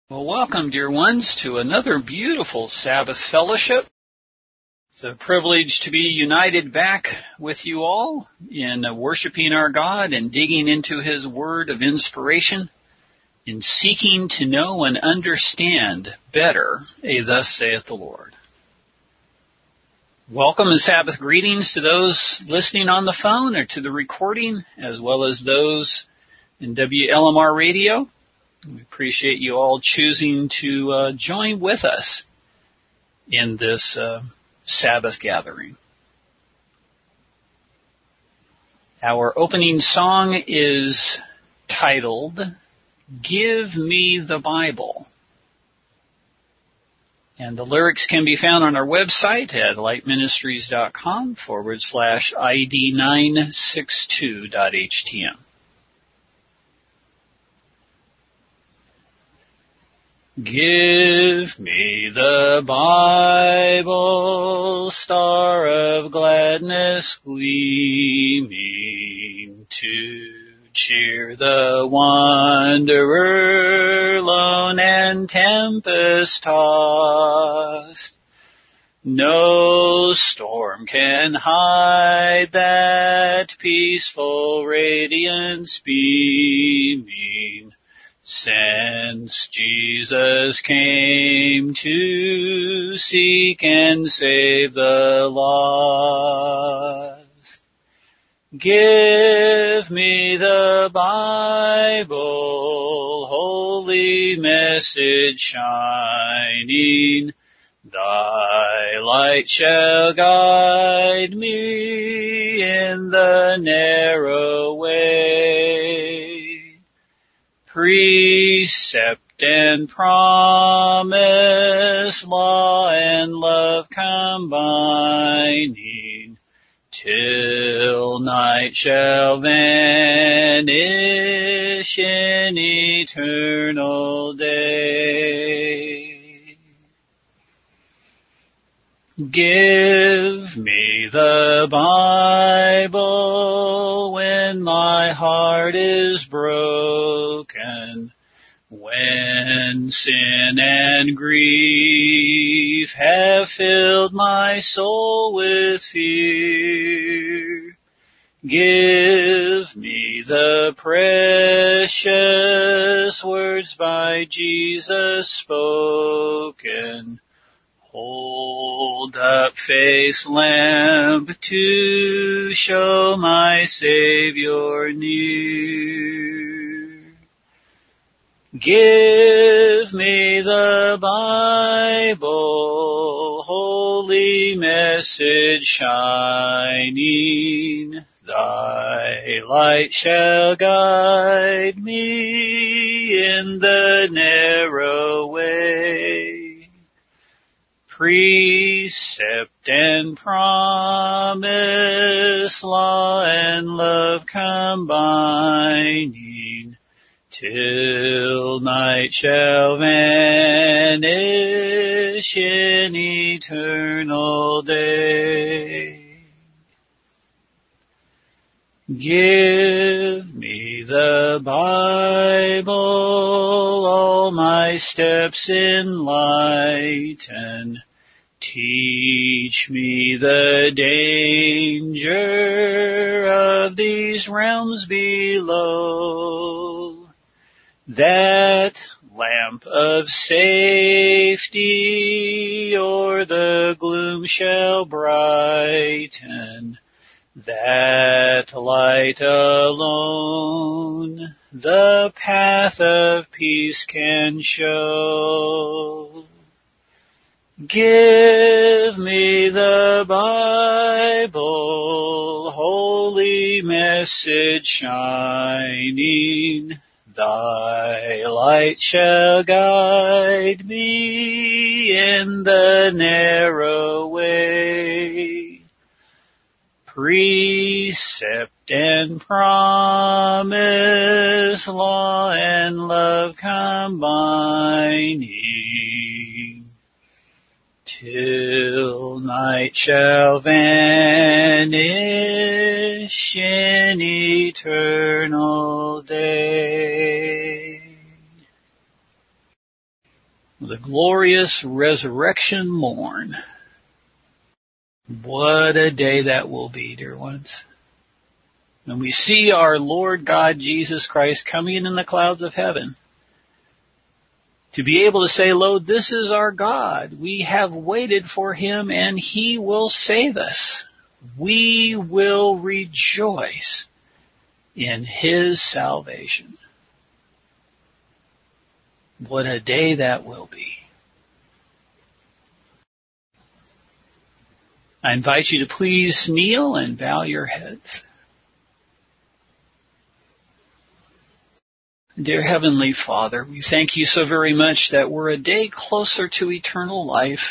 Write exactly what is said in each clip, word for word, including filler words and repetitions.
Well, welcome, dear ones, to another beautiful Sabbath fellowship. It's a privilege to be united back with you all in worshiping our God and digging into His word of inspiration, in seeking to know and understand better a thus saith the Lord. Welcome and Sabbath greetings to those listening on the phone or to the recording, as well as those in W L M R radio. We appreciate you all choosing to uh, join with us in this uh, Sabbath gathering. Our opening song is titled, Give Me the Bible. And the lyrics can be found on our website at lightministries.com forward slash ID 962.htm. Give me the Bible, star of gladness gleaming, to cheer the wanderer, lone and tempest-tossed. No storm can hide that peaceful radiance beaming, since Jesus came to seek and save the lost. Give me the Bible, holy message shining. Thy light shall guide me in the narrow way. Precept and promise, law and love combining, till night shall vanish in eternal day. Give me the Bible when my heart is broken, when sin and grief have filled my soul with fear. Give me the precious words by Jesus spoken. Hold up faith's lamp to show my Savior near. Give me the Bible, holy message shining. Thy light shall guide me in the narrow way. Precept and promise, law and love combining, till night shall vanish in eternal day. Give me the Bible, all my steps enlighten. Teach me the danger of these realms below, that lamp of safety o'er the gloom shall brighten, that light alone the path of peace can show. Give me the Bible, holy message shining. Thy light shall guide me in the narrow way. Precept and promise, law and love combining, till night shall vanish in eternal day. the glorious resurrection morn. What a day that will be, dear ones. When we see our Lord God Jesus Christ coming in the clouds of heaven, to be able to say, lo, this is our God. We have waited for him and he will save us. We will rejoice in his salvation. What a day that will be. I invite you to please kneel and bow your heads. Dear Heavenly Father, we thank you so very much that we're a day closer to eternal life.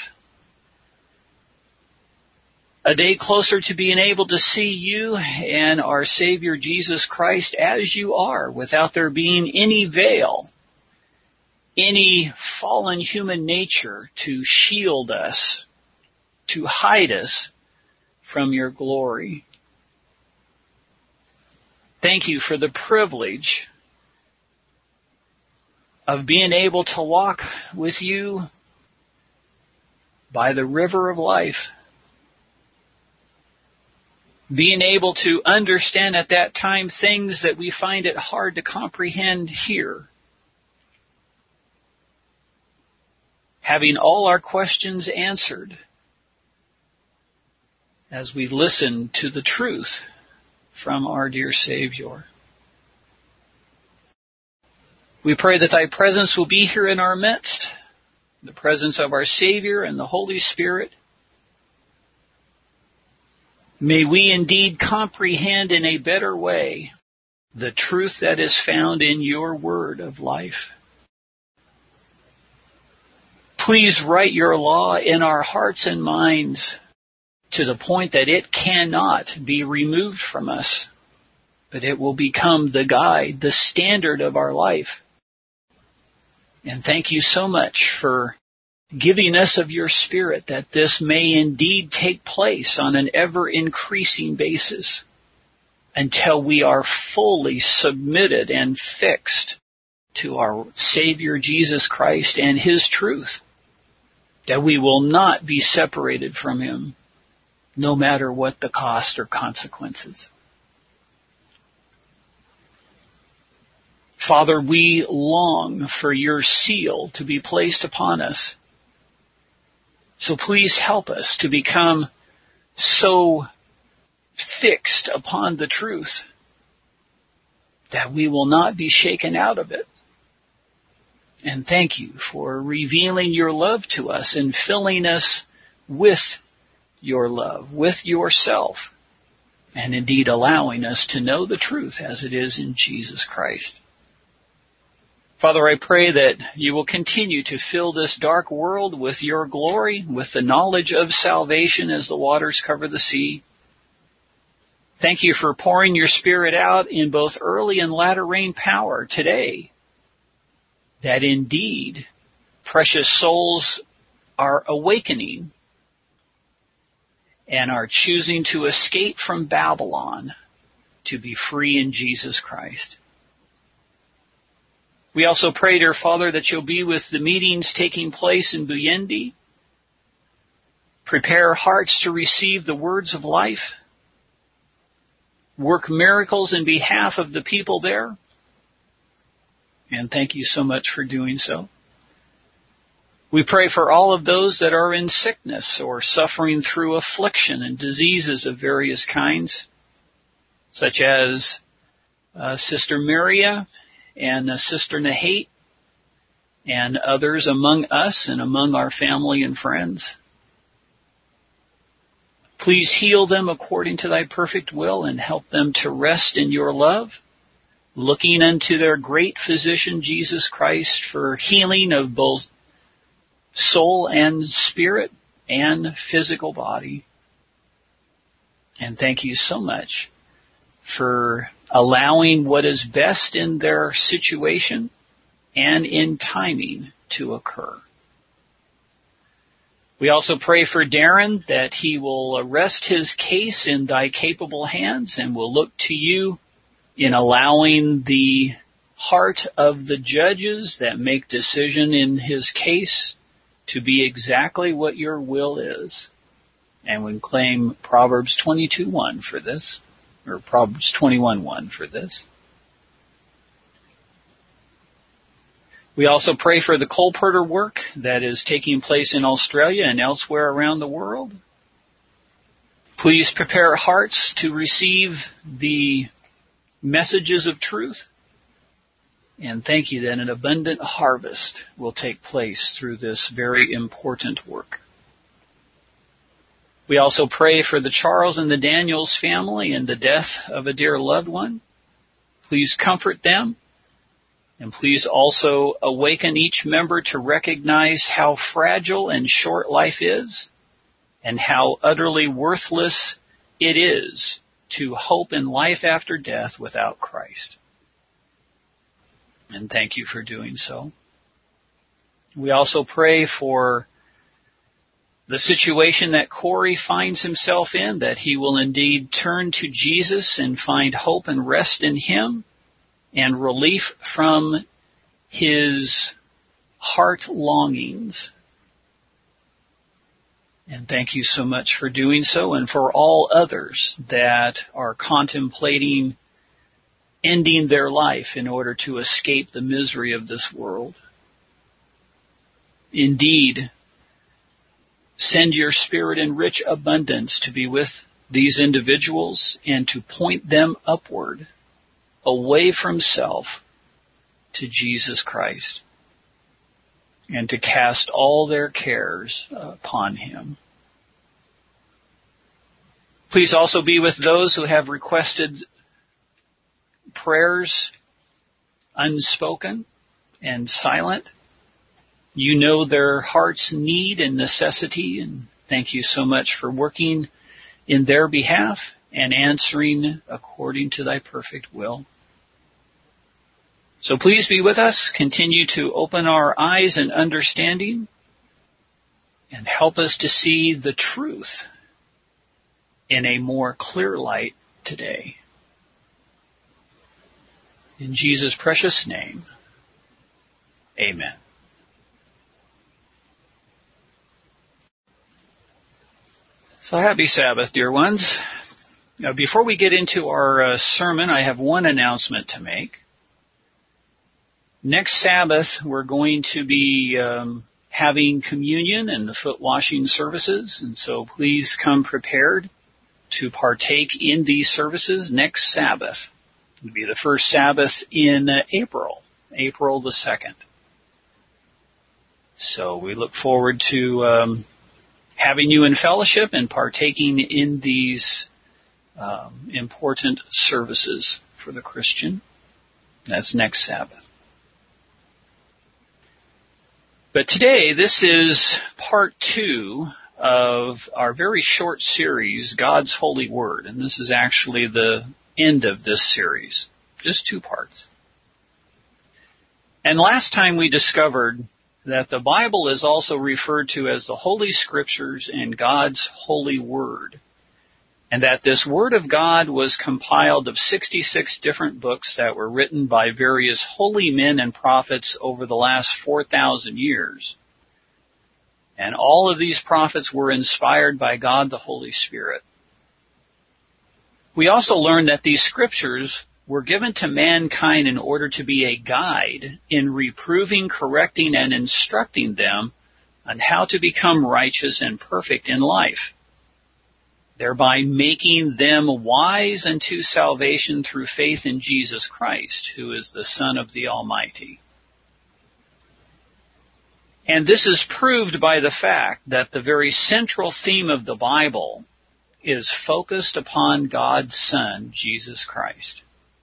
A day closer to being able to see you and our Savior Jesus Christ as you are, without there being any veil, any fallen human nature to shield us, to hide us from your glory. Thank you for the privilege of being able to walk with you by the river of life. Being able to understand at that time things that we find it hard to comprehend here. Having all our questions answered as we listen to the truth from our dear Savior. We pray that thy presence will be here in our midst, the presence of our Savior and the Holy Spirit. May we indeed comprehend in a better way the truth that is found in your word of life. Please write your law in our hearts and minds to the point that it cannot be removed from us, but it will become the guide, the standard of our life. And thank you so much for giving us of your Spirit that this may indeed take place on an ever-increasing basis until we are fully submitted and fixed to our Savior Jesus Christ and his truth, that we will not be separated from him, no matter what the cost or consequences. Father, we long for your seal to be placed upon us. So please help us to become so fixed upon the truth that we will not be shaken out of it. And thank you for revealing your love to us and filling us with your love, with yourself, and indeed allowing us to know the truth as it is in Jesus Christ. Father, I pray that you will continue to fill this dark world with your glory, with the knowledge of salvation as the waters cover the sea. Thank you for pouring your Spirit out in both early and latter rain power today, that indeed precious souls are awakening and are choosing to escape from Babylon to be free in Jesus Christ. We also pray, dear Father, that you'll be with the meetings taking place in Buyendi. Prepare hearts to receive the words of life. Work miracles in behalf of the people there. And thank you so much for doing so. We pray for all of those that are in sickness or suffering through affliction and diseases of various kinds, such as uh, Sister Maria and uh, Sister Nahate, and others among us and among our family and friends. Please heal them according to thy perfect will and help them to rest in your love, looking unto their great physician Jesus Christ for healing of both soul and spirit and physical body. And thank you so much for allowing what is best in their situation and in timing to occur. We also pray for Darren that he will rest his case in thy capable hands and will look to you in allowing the heart of the judges that make decision in his case to be exactly what your will is. And we claim Proverbs twenty-two one for this, or Proverbs twenty-one one for this. We also pray for the colporteur work that is taking place in Australia and elsewhere around the world. Please prepare hearts to receive the messages of truth. And thank you that an abundant harvest will take place through this very important work. We also pray for the Charles and the Daniels family and the death of a dear loved one. Please comfort them. And please also awaken each member to recognize how fragile and short life is and how utterly worthless it is to hope in life after death without Christ. And thank you for doing so. We also pray for the situation that Corey finds himself in, that he will indeed turn to Jesus and find hope and rest in him, and relief from his heart longings. And thank you so much for doing so, and for all others that are contemplating ending their life in order to escape the misery of this world. Indeed, send your Spirit in rich abundance to be with these individuals and to point them upward, away from self, to Jesus Christ, and to cast all their cares upon him. Please also be with those who have requested prayers unspoken and silent. You know their heart's need and necessity, and thank you so much for working in their behalf and answering according to thy perfect will. So please be with us, continue to open our eyes and understanding, and help us to see the truth in a more clear light today. In Jesus' precious name, amen. So happy Sabbath, dear ones. Now, before we get into our uh, sermon, I have one announcement to make. Next Sabbath, we're going to be um, having communion and the foot washing services, and so please come prepared to partake in these services next Sabbath. It will be the first Sabbath in uh, April, April the second. So we look forward to um, having you in fellowship and partaking in these um, important services for the Christian. That's next Sabbath. But today, this is part two of our very short series, God's Holy Word. And this is actually the end of this series. Just two parts. And last time we discovered that the Bible is also referred to as the Holy Scriptures and God's Holy Word. And that this Word of God was compiled of sixty-six different books that were written by various holy men and prophets over the last four thousand years. And all of these prophets were inspired by God the Holy Spirit. We also learned that these scriptures were given to mankind in order to be a guide in reproving, correcting, and instructing them on how to become righteous and perfect in life, thereby making them wise unto salvation through faith in Jesus Christ, who is the Son of the Almighty. And this is proved by the fact that the very central theme of the Bible is focused upon God's Son, Jesus Christ.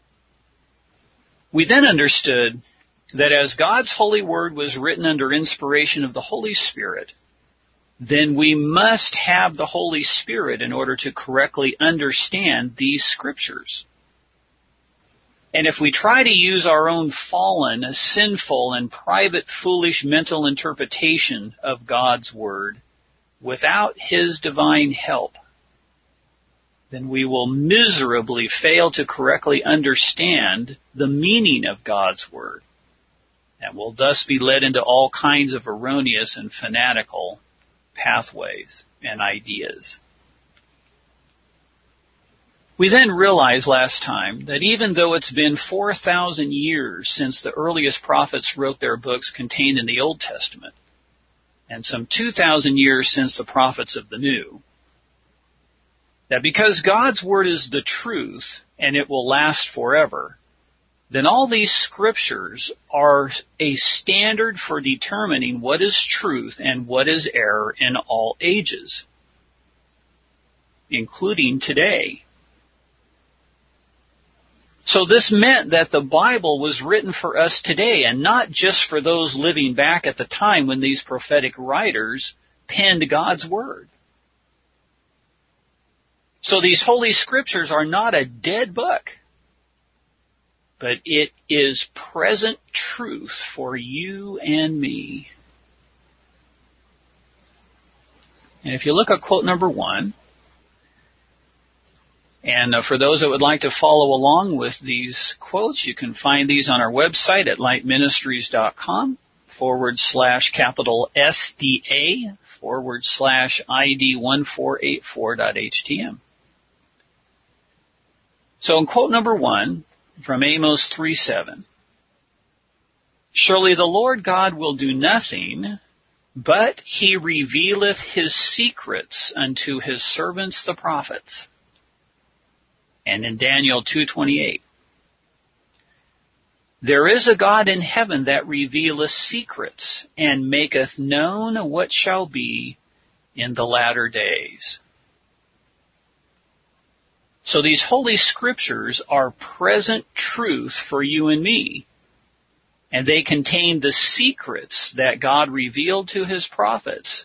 We then understood that as God's holy word was written under inspiration of the Holy Spirit, then we must have the Holy Spirit in order to correctly understand these scriptures. And if we try to use our own fallen, sinful, and private foolish mental interpretation of God's Word without His divine help, then we will miserably fail to correctly understand the meaning of God's Word, and will thus be led into all kinds of erroneous and fanatical pathways and ideas. We then realized last time that even though it's been four thousand years since the earliest prophets wrote their books contained in the Old Testament, and some two thousand years since the prophets of the New, that because God's Word is the truth and it will last forever, then all these scriptures are a standard for determining what is truth and what is error in all ages, including today. So this meant that the Bible was written for us today, and not just for those living back at the time when these prophetic writers penned God's Word. So these Holy Scriptures are not a dead book, but it is present truth for you and me. And if you look at quote number one, and for those that would like to follow along with these quotes, you can find these on our website at lightministries.com forward slash capital S D A forward slash ID one four eight four dot H T M. So in quote number one, from Amos three seven, surely the Lord God will do nothing, but he revealeth his secrets unto his servants the prophets. And in Daniel two twenty-eight, there is a God in heaven that revealeth secrets, and maketh known what shall be in the latter days. So these Holy Scriptures are present truth for you and me, and they contain the secrets that God revealed to his prophets,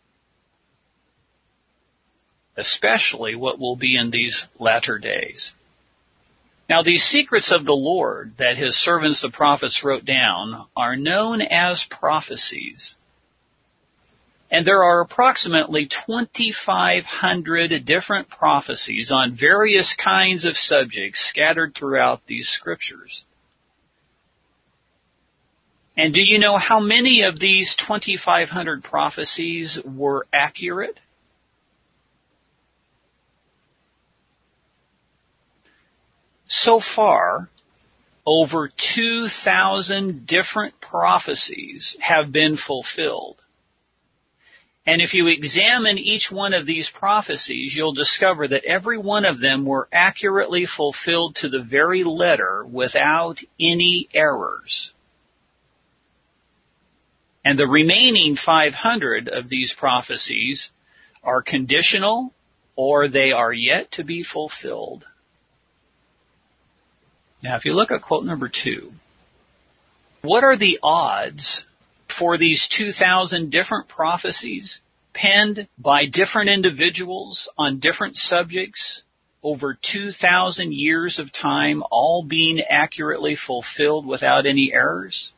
especially what will be in these latter days. Now, these secrets of the Lord that his servants the prophets wrote down are known as prophecies. And there are approximately twenty-five hundred different prophecies on various kinds of subjects scattered throughout these scriptures. And do you know how many of these twenty-five hundred prophecies were accurate? So far, over two thousand different prophecies have been fulfilled. And if you examine each one of these prophecies, you'll discover that every one of them were accurately fulfilled to the very letter without any errors. And the remaining five hundred of these prophecies are conditional, or they are yet to be fulfilled. Now, if you look at quote number two, what are the odds for these two thousand different prophecies penned by different individuals on different subjects over two thousand years of time, all being accurately fulfilled without any errors?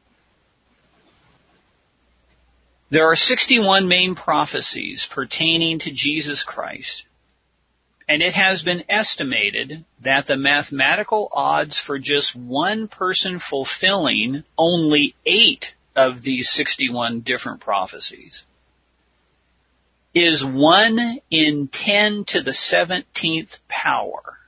There are sixty-one main prophecies pertaining to Jesus Christ, and it has been estimated that the mathematical odds for just one person fulfilling only eight of these sixty-one different prophecies is one in ten to the seventeenth power.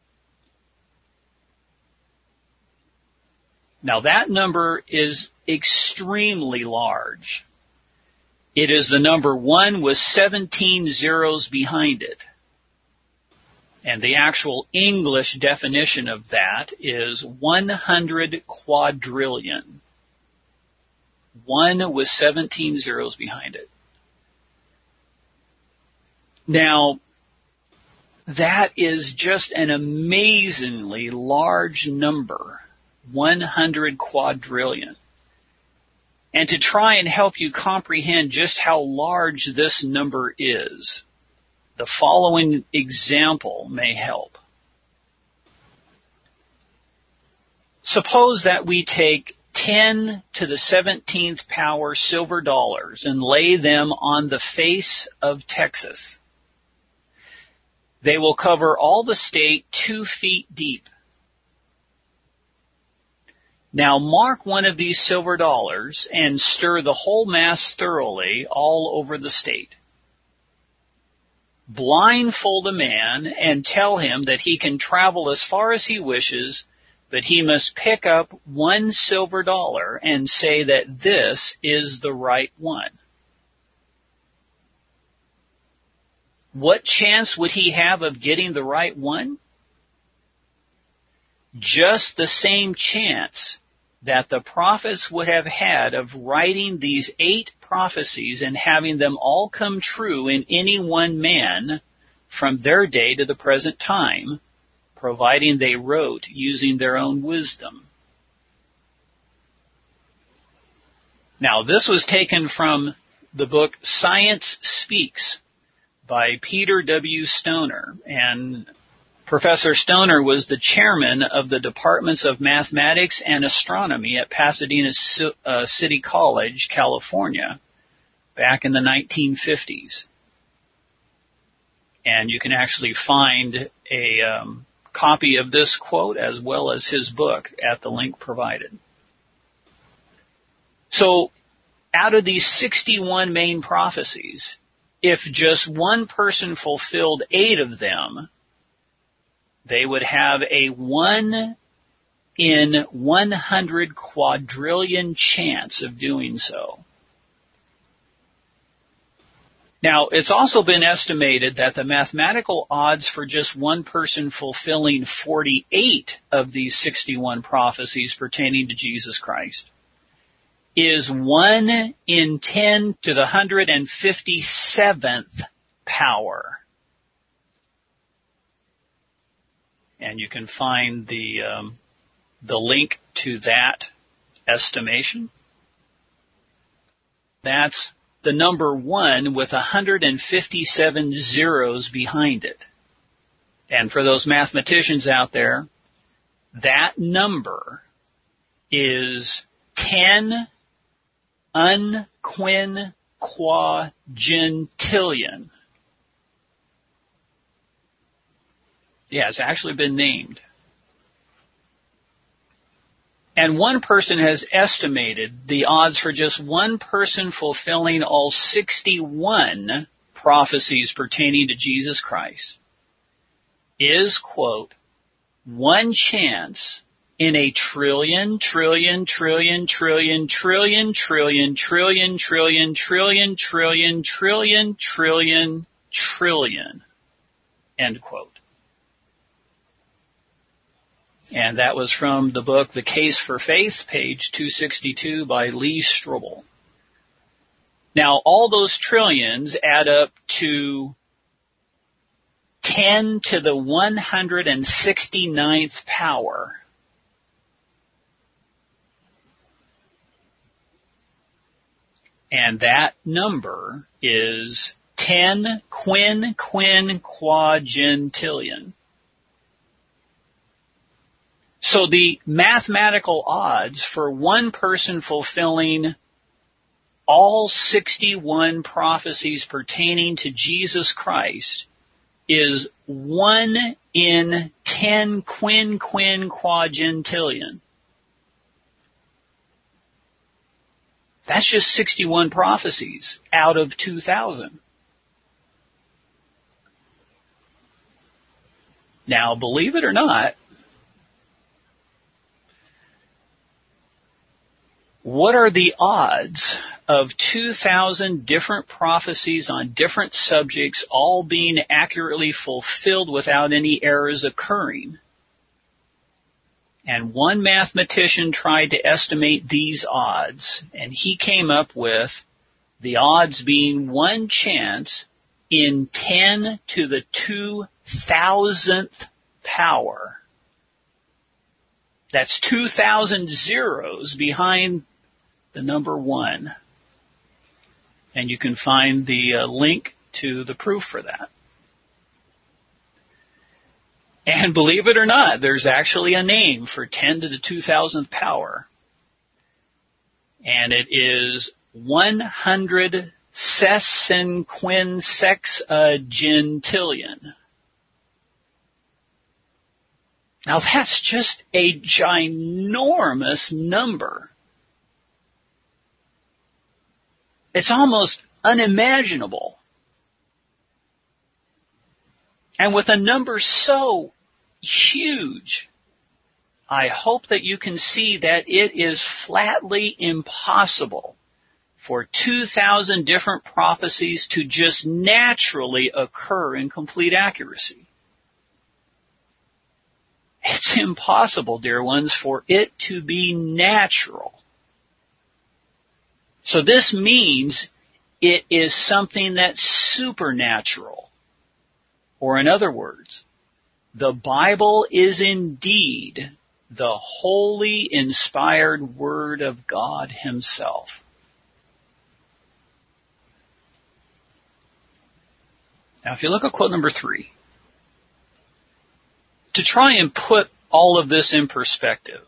Now that number is extremely large. It is the number one with seventeen zeros behind it. And the actual English definition of that is one hundred quadrillion. One with seventeen zeros behind it. Now, that is just an amazingly large number. one hundred quadrillion. And to try and help you comprehend just how large this number is, the following example may help. Suppose that we take ten to the seventeenth power silver dollars and lay them on the face of Texas. They will cover all the state two feet deep. Now mark one of these silver dollars and stir the whole mass thoroughly all over the state. Blindfold a man and tell him that he can travel as far as he wishes, but he must pick up one silver dollar and say that this is the right one. What chance would he have of getting the right one? Just the same chance that the prophets would have had of writing these eight prophecies and having them all come true in any one man from their day to the present time, providing they wrote using their own wisdom. Now, this was taken from the book Science Speaks by Peter W. Stoner, and Professor Stoner was the chairman of the Departments of Mathematics and Astronomy at Pasadena uh, City College, California, back in the nineteen fifties. And you can actually find a um, copy of this quote as well as his book at the link provided. So, out of these sixty-one main prophecies, if just one person fulfilled eight of them, they would have a one in one hundred quadrillion chance of doing so. Now, it's also been estimated that the mathematical odds for just one person fulfilling forty-eight of these sixty-one prophecies pertaining to Jesus Christ is one in ten to the one hundred fifty-seventh power. And you can find the um, the link to that estimation. That's the number one with one hundred fifty-seven zeros behind it. And for those mathematicians out there, that number is ten unquinquagintillion. Yeah, it's actually been named. And one person has estimated the odds for just one person fulfilling all sixty-one prophecies pertaining to Jesus Christ is, quote, one chance in a trillion, trillion, trillion, trillion, trillion, trillion, trillion, trillion, trillion, trillion, trillion, trillion, trillion, end quote. And that was from the book The Case for Faith, page two sixty-two by Lee Strobel. Now, all those trillions add up to ten to the one hundred sixty-ninth power. And that number is ten quinquagintillion. So the mathematical odds for one person fulfilling all sixty-one prophecies pertaining to Jesus Christ is one in ten quinquagintillion. That's just sixty-one prophecies out of two thousand. Now, believe it or not, what are the odds of two thousand different prophecies on different subjects all being accurately fulfilled without any errors occurring? And one mathematician tried to estimate these odds, and he came up with the odds being one chance in ten to the two thousandth power. That's two thousand zeros behind the number one. And you can find the uh, link to the proof for that. And believe it or not, there's actually a name for ten to the two thousandth power. And it is one hundred sesquiquintillion. Now that's just a ginormous number. It's almost unimaginable. And with a number so huge, I hope that you can see that it is flatly impossible for two thousand different prophecies to just naturally occur in complete accuracy. It's impossible, dear ones, for it to be natural. So this means it is something that's supernatural. Or in other words, the Bible is indeed the holy, inspired Word of God Himself. Now, if you look at quote number three, to try and put all of this in perspective,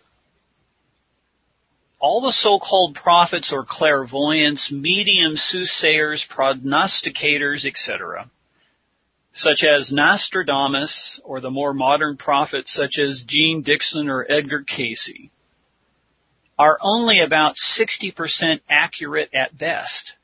all the so-called prophets or clairvoyants, mediums, soothsayers, prognosticators, et cetera, such as Nostradamus or the more modern prophets such as Gene Dixon or Edgar Cayce, are only about sixty percent accurate at best.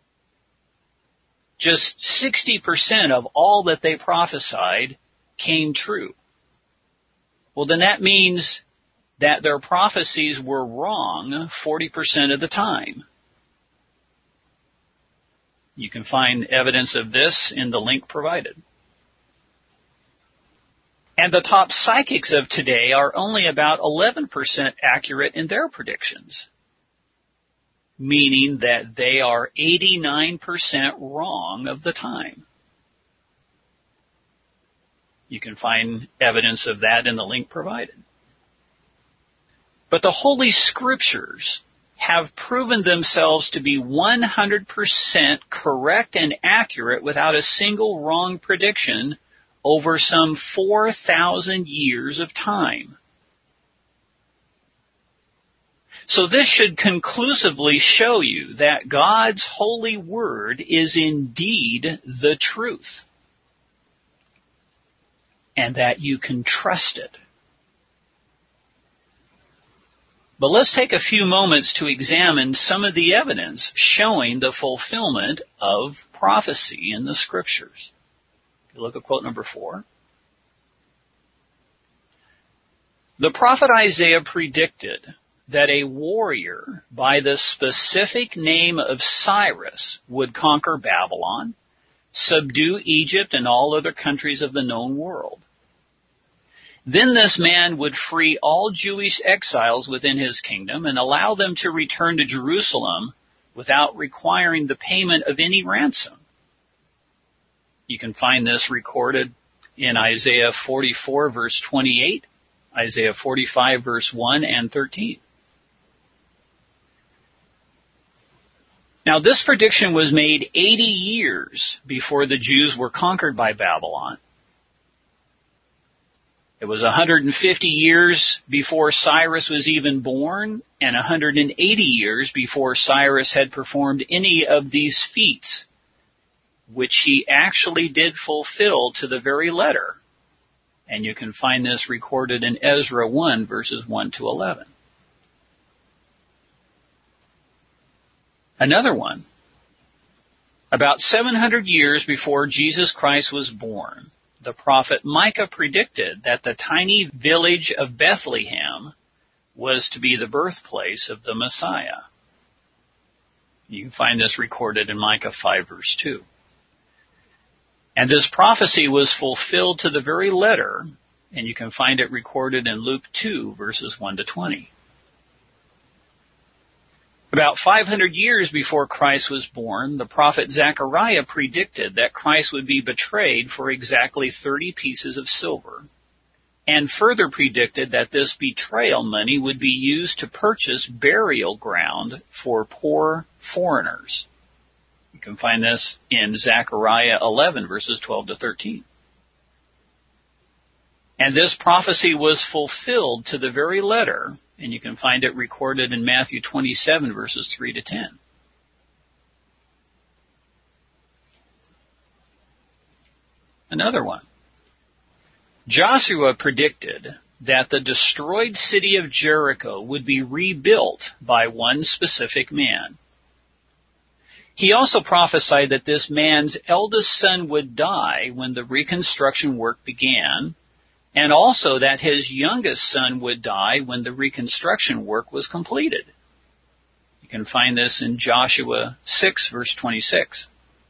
Just sixty percent of all that they prophesied came true. Well, then that means that their prophecies were wrong forty percent of the time. You can find evidence of this in the link provided. And the top psychics of today are only about eleven percent accurate in their predictions, meaning that they are eighty-nine percent wrong of the time. You can find evidence of that in the link provided. But the Holy Scriptures have proven themselves to be one hundred percent correct and accurate without a single wrong prediction over some four thousand years of time. So this should conclusively show you that God's holy word is indeed the truth, and that you can trust it. But let's take a few moments to examine some of the evidence showing the fulfillment of prophecy in the Scriptures. You look at quote number four. The prophet Isaiah predicted that a warrior by the specific name of Cyrus would conquer Babylon, subdue Egypt and all other countries of the known world. Then this man would free all Jewish exiles within his kingdom and allow them to return to Jerusalem without requiring the payment of any ransom. You can find this recorded in Isaiah forty-four, verse twenty-eight, Isaiah forty-five, verse one and thirteen. Now, this prediction was made eighty years before the Jews were conquered by Babylon. It was one hundred fifty years before Cyrus was even born, and one hundred eighty years before Cyrus had performed any of these feats, which he actually did fulfill to the very letter. And you can find this recorded in Ezra one, verses one to eleven. Another one. About seven hundred years before Jesus Christ was born, the prophet Micah predicted that the tiny village of Bethlehem was to be the birthplace of the Messiah. You can find this recorded in Micah five, verse two. And this prophecy was fulfilled to the very letter, and you can find it recorded in Luke two, verses one to twenty. About five hundred years before Christ was born, the prophet Zechariah predicted that Christ would be betrayed for exactly thirty pieces of silver, and further predicted that this betrayal money would be used to purchase burial ground for poor foreigners. You can find this in Zechariah eleven, verses twelve to thirteen. And this prophecy was fulfilled to the very letter, and you can find it recorded in Matthew twenty-seven, verses three to ten. Another one. Joshua predicted that the destroyed city of Jericho would be rebuilt by one specific man. He also prophesied that this man's eldest son would die when the reconstruction work began, and also that his youngest son would die when the reconstruction work was completed. You can find this in Joshua six, verse twenty-six.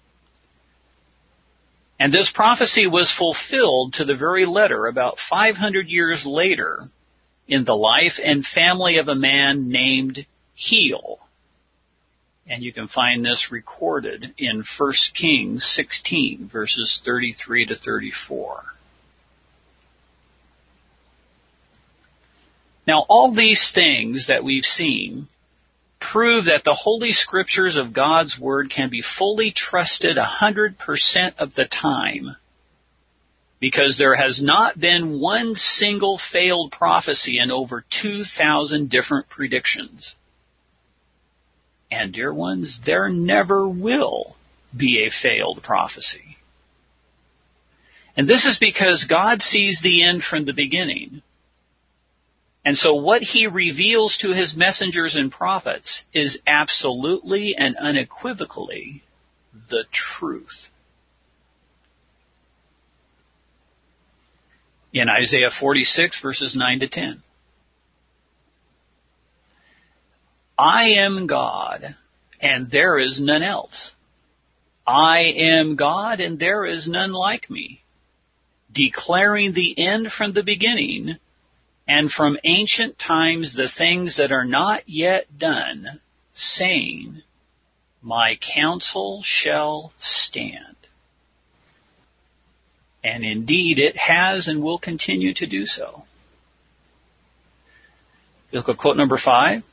And this prophecy was fulfilled to the very letter about five hundred years later in the life and family of a man named Heel. And you can find this recorded in First Kings sixteen, verses thirty-three to thirty-four. Now, all these things that we've seen prove that the Holy Scriptures of God's Word can be fully trusted one hundred percent of the time, because there has not been one single failed prophecy in over two thousand different predictions. And, dear ones, there never will be a failed prophecy. And this is because God sees the end from the beginning. And so what He reveals to His messengers and prophets is absolutely and unequivocally the truth. In Isaiah forty-six, verses nine to ten. I am God, and there is none else. I am God, and there is none like me, declaring the end from the beginning, and from ancient times the things that are not yet done, saying, my counsel shall stand. And indeed it has and will continue to do so. Biblical quote number five.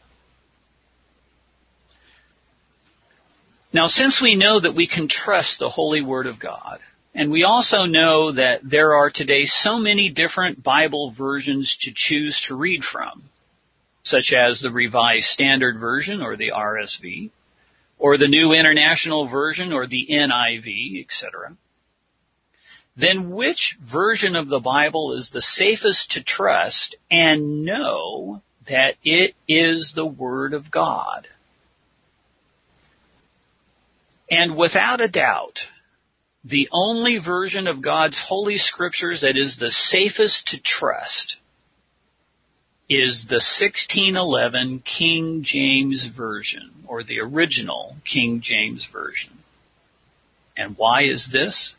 Now, since we know that we can trust the Holy Word of God, and we also know that there are today so many different Bible versions to choose to read from, such as the Revised Standard Version or the R S V, or the New International Version or the N I V, et cetera, then which version of the Bible is the safest to trust and know that it is the Word of God? And without a doubt, the only version of God's Holy Scriptures that is the safest to trust is the sixteen eleven King James Version, or the original King James Version. And why is this?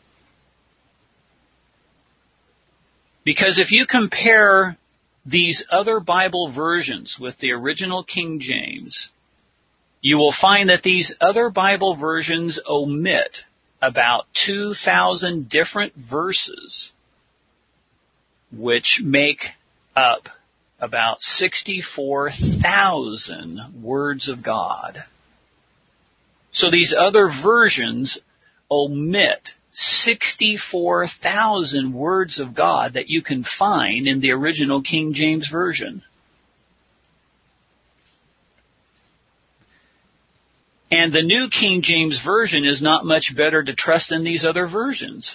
Because if you compare these other Bible versions with the original King James, you will find that these other Bible versions omit about two thousand different verses, which make up about sixty-four thousand words of God. So these other versions omit sixty-four thousand words of God that you can find in the original King James Version. And the New King James Version is not much better to trust than these other versions.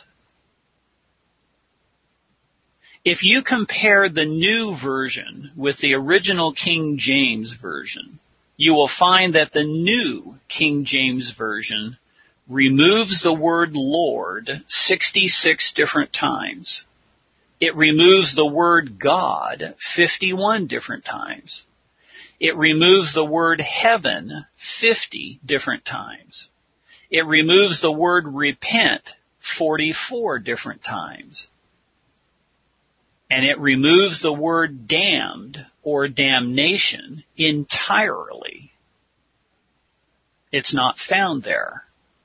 If you compare the new version with the original King James Version, you will find that the new King James Version removes the word Lord sixty-six different times. It removes the word God fifty-one different times. It removes the word heaven fifty different times. It removes the word repent forty-four different times. And it removes the word damned or damnation entirely. It's not found there.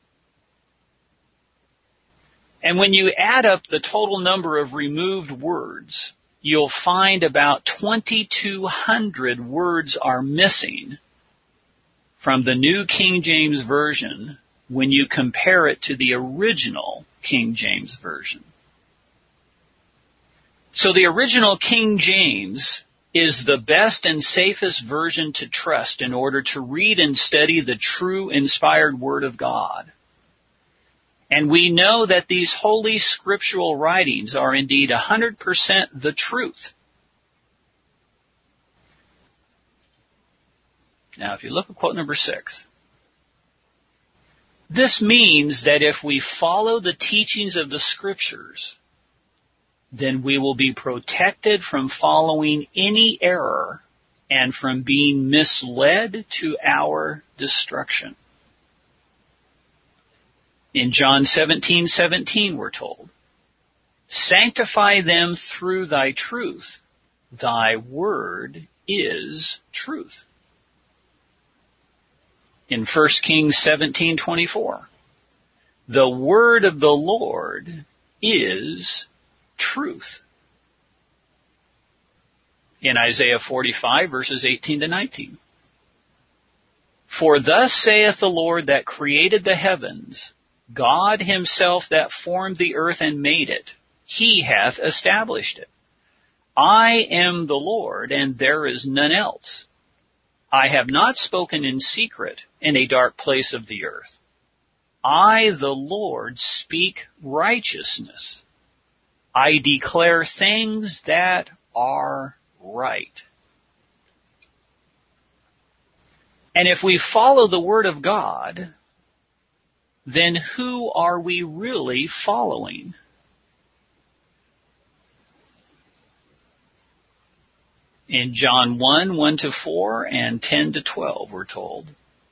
And when you add up the total number of removed words, you'll find about twenty-two hundred words are missing from the New King James Version when you compare it to the original King James Version. So the original King James is the best and safest version to trust in order to read and study the true inspired Word of God. And we know that these holy scriptural writings are indeed one hundred percent the truth. Now, if you look at quote number six, this means that if we follow the teachings of the Scriptures, then we will be protected from following any error and from being misled to our destruction. In John seventeen seventeen, we're told, sanctify them through thy truth. Thy word is truth. In First Kings seventeen twenty-four, the word of the Lord is truth. In Isaiah forty-five, verses eighteen to nineteen, for thus saith the Lord that created the heavens, God himself that formed the earth and made it, he hath established it. I am the Lord, and there is none else. I have not spoken in secret in a dark place of the earth. I, the Lord, speak righteousness. I declare things that are right. And if we follow the Word of God, then who are we really following? In John one, one to four and ten to twelve, we're told,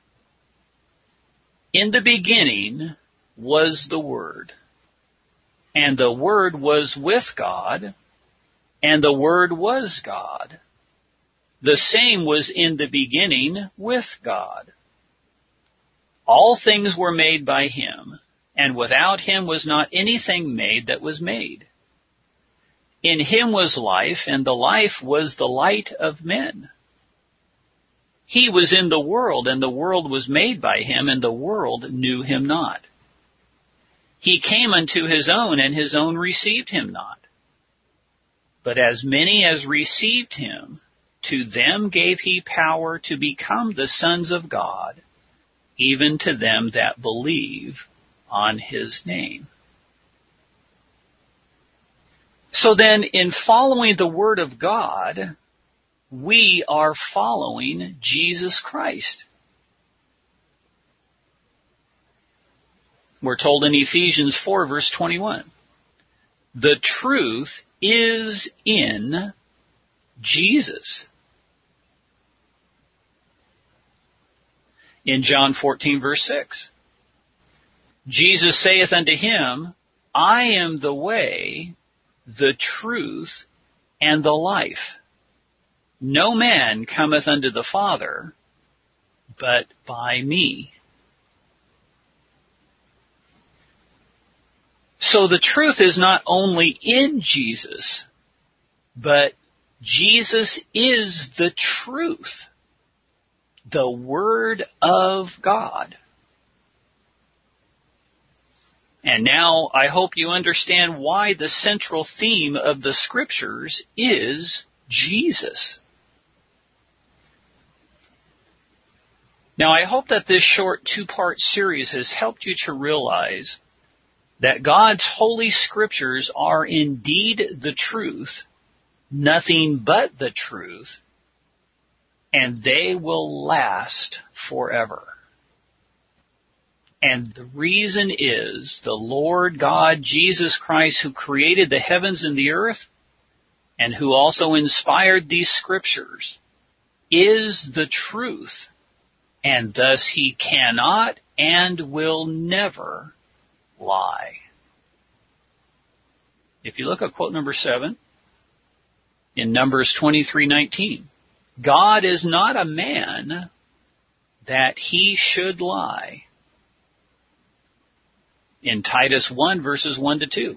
in the beginning was the Word, and the Word was with God, and the Word was God. The same was in the beginning with God. All things were made by him, and without him was not anything made that was made. In him was life, and the life was the light of men. He was in the world, and the world was made by him, and the world knew him not. He came unto his own, and his own received him not. But as many as received him, to them gave he power to become the sons of God, even to them that believe on his name. So then, in following the Word of God, we are following Jesus Christ. We're told in Ephesians four, verse twenty-one, the truth is in Jesus. In John fourteen, verse six, Jesus saith unto him, I am the way, the truth, and the life. No man cometh unto the Father, but by me. So the truth is not only in Jesus, but Jesus is the truth, the Word of God. And now I hope you understand why the central theme of the Scriptures is Jesus. Now I hope that this short two-part series has helped you to realize that God's holy Scriptures are indeed the truth, nothing but the truth, and they will last forever. And the reason is the Lord God, Jesus Christ, who created the heavens and the earth, and who also inspired these Scriptures, is the truth, and thus he cannot and will never lie. If you look at quote number seven, in Numbers twenty-three nineteen, God is not a man that he should lie. In Titus one, verses one to two,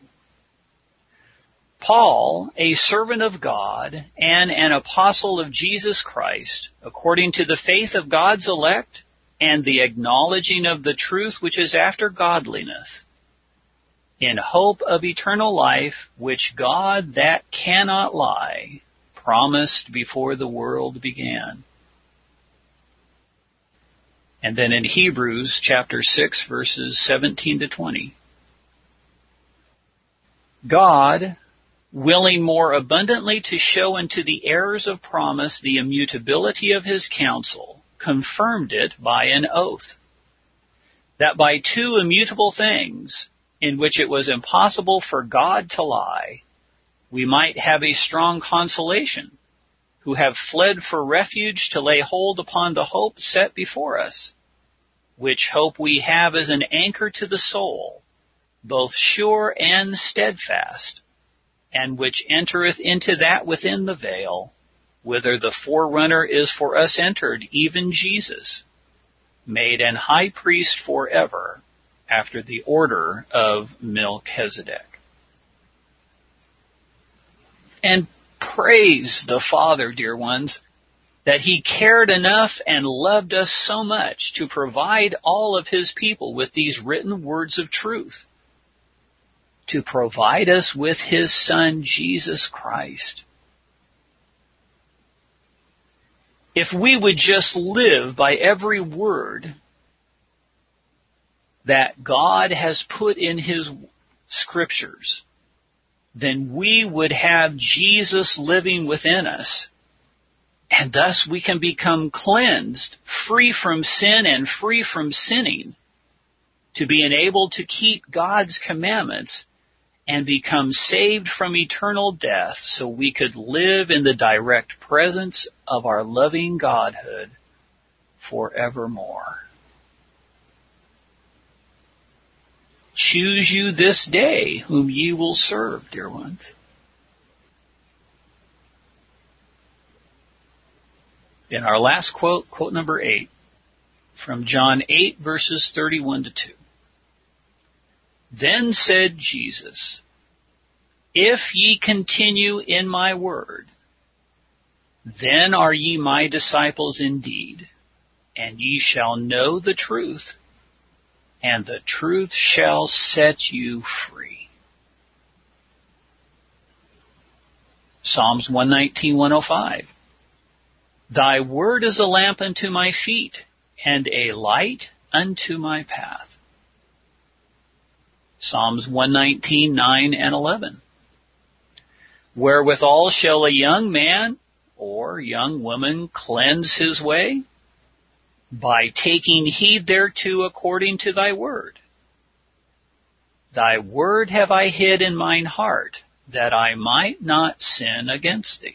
Paul, a servant of God and an apostle of Jesus Christ, according to the faith of God's elect and the acknowledging of the truth which is after godliness, in hope of eternal life, which God that cannot lie promised before the world began. And then in Hebrews chapter six, verses seventeen to twenty, God, willing more abundantly to show unto the heirs of promise the immutability of his counsel, confirmed it by an oath, that by two immutable things, in which it was impossible for God to lie, we might have a strong consolation, who have fled for refuge to lay hold upon the hope set before us, which hope we have as an anchor to the soul, both sure and steadfast, and which entereth into that within the veil, whither the forerunner is for us entered, even Jesus, made an high priest forever, after the order of Melchizedek. And praise the Father, dear ones, that He cared enough and loved us so much to provide all of His people with these written words of truth, to provide us with His Son, Jesus Christ. If we would just live by every word that God has put in His Scriptures, then we would have Jesus living within us, and thus we can become cleansed, free from sin and free from sinning, to be enabled to keep God's commandments and become saved from eternal death, so we could live in the direct presence of our loving Godhood forevermore. Choose you this day whom ye will serve, dear ones. Then our last quote, quote number eight, from John eight, verses thirty-one to two. Then said Jesus, If ye continue in my word, then are ye my disciples indeed, and ye shall know the truth, and the truth shall set you free. Psalms one nineteen, one oh five. Thy word is a lamp unto my feet, and a light unto my path. Psalms one nineteen, nine and eleven. Wherewithal shall a young man or young woman cleanse his way? By taking heed thereto according to thy word. Thy word have I hid in mine heart, that I might not sin against thee.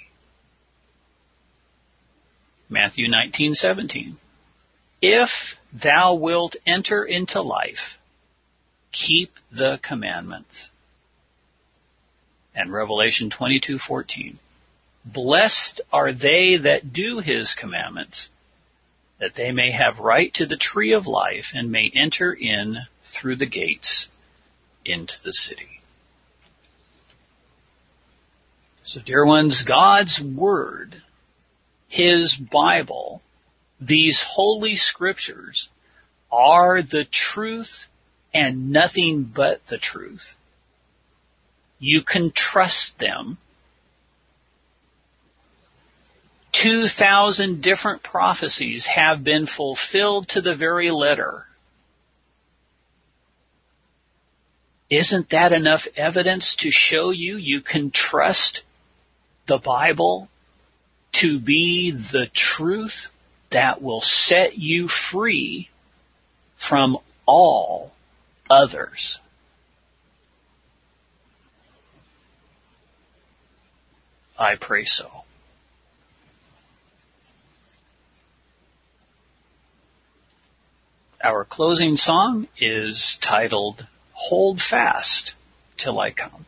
Matthew nineteen, seventeen. If thou wilt enter into life, keep the commandments. And Revelation twenty-two, fourteen. Blessed are they that do his commandments, that they may have right to the tree of life and may enter in through the gates into the city. So, dear ones, God's Word, His Bible, these holy Scriptures are the truth and nothing but the truth. You can trust them. Two thousand different prophecies have been fulfilled to the very letter. Isn't that enough evidence to show you you can trust the Bible to be the truth that will set you free from all others? I pray so. Our closing song is titled, Hold Fast Till I Come.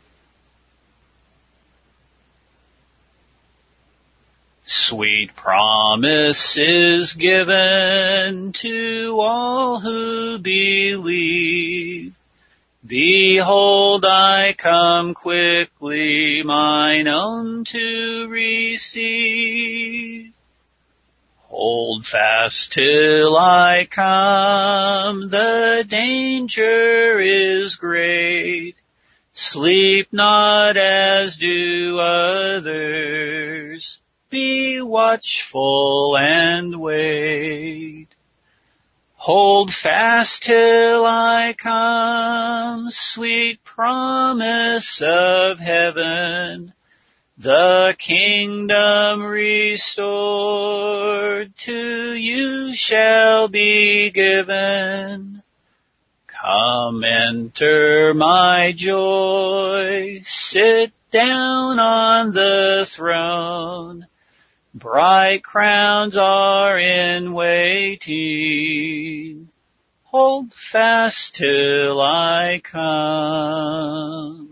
Sweet promise is given to all who believe. Behold, I come quickly, mine own to receive. Hold fast till I come, the danger is great. Sleep not as do others. Be watchful and wait. Hold fast till I come, sweet promise of heaven. The kingdom restored to you shall be given. Come enter my joy, sit down on the throne. Bright crowns are in waiting. Hold fast till I come.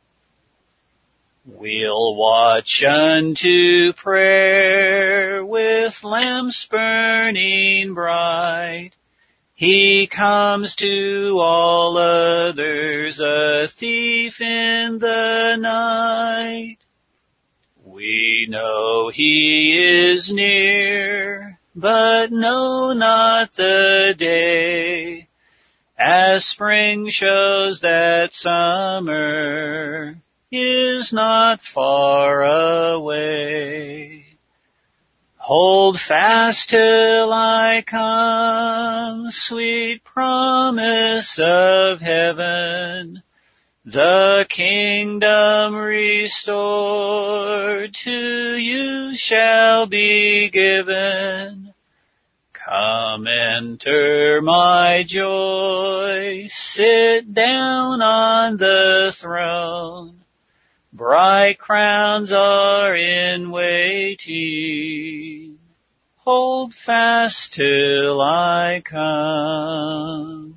We'll watch unto prayer with lamps burning bright. He comes to all others, a thief in the night. We know he is near, but know not the day, as spring shows that summer is not far away. Hold fast till I come, sweet promise of heaven, the kingdom restored to you shall be given. Come enter my joy, sit down on the throne. Bright crowns are in waiting. Hold fast till I come.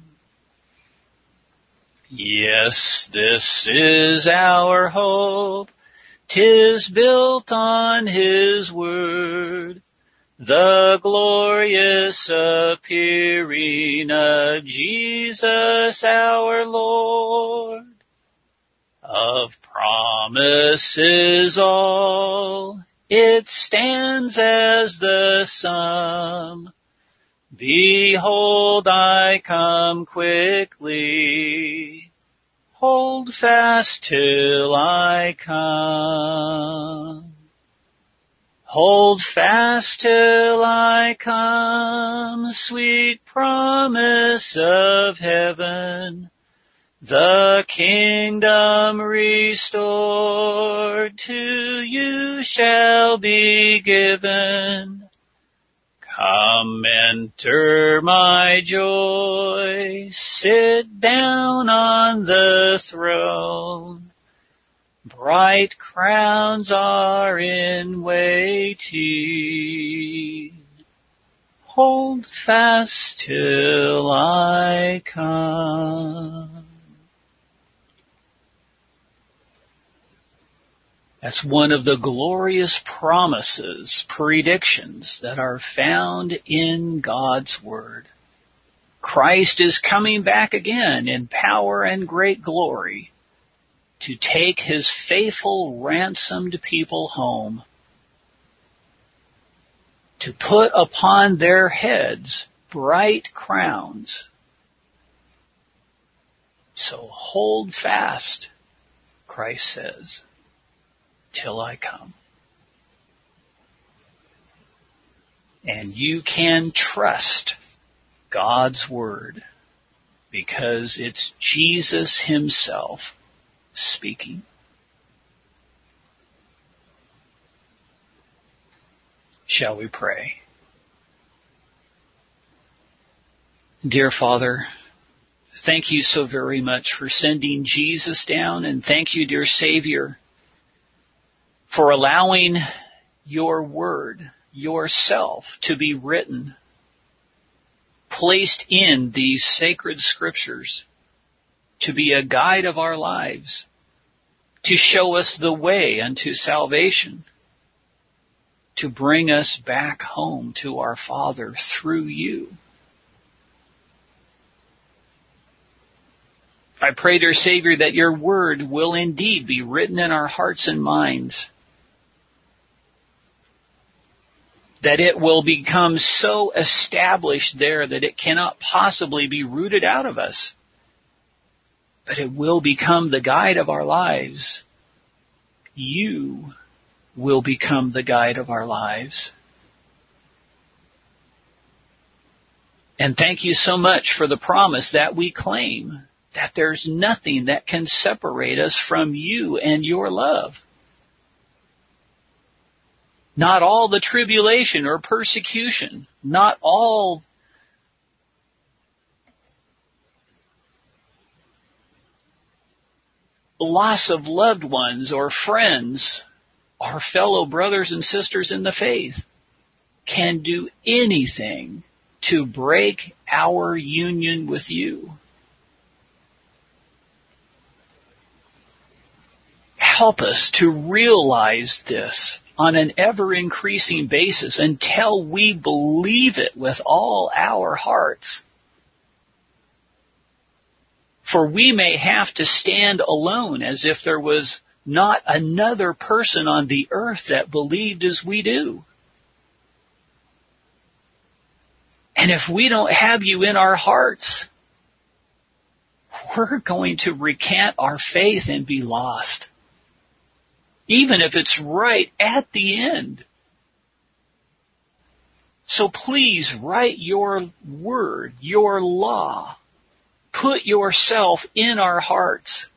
Yes, this is our hope. 'Tis built on His word. The glorious appearing of Jesus our Lord. Of promises all, it stands as the sum. Behold, I come quickly. Hold fast till I come. Hold fast till I come, sweet promise of heaven. The kingdom restored to you shall be given. Come enter my joy, sit down on the throne. Bright crowns are in waiting. Hold fast till I come. That's one of the glorious promises, predictions that are found in God's Word. Christ is coming back again in power and great glory to take His faithful ransomed people home, to put upon their heads bright crowns. So hold fast, Christ says, till I come. And you can trust God's Word because it's Jesus Himself speaking. Shall we pray? Dear Father, thank you so very much for sending Jesus down, and thank you, dear Savior, for allowing your word, yourself, to be written, placed in these sacred scriptures, to be a guide of our lives, to show us the way unto salvation, to bring us back home to our Father through you. I pray, dear Savior, that your word will indeed be written in our hearts and minds, that it will become so established there that it cannot possibly be rooted out of us, but it will become the guide of our lives. You will become the guide of our lives. And thank you so much for the promise that we claim, that there's nothing that can separate us from you and your love. not all the tribulation or persecution, not all loss of loved ones or friends or fellow brothers and sisters in the faith can do anything to break our union with you. Help us to realize this on an ever-increasing basis until we believe it with all our hearts. For we may have to stand alone as if there was not another person on the earth that believed as we do. And if we don't have you in our hearts, we're going to recant our faith and be lost. Even if it's right at the end. So please write your word, your law. Put yourself in our hearts.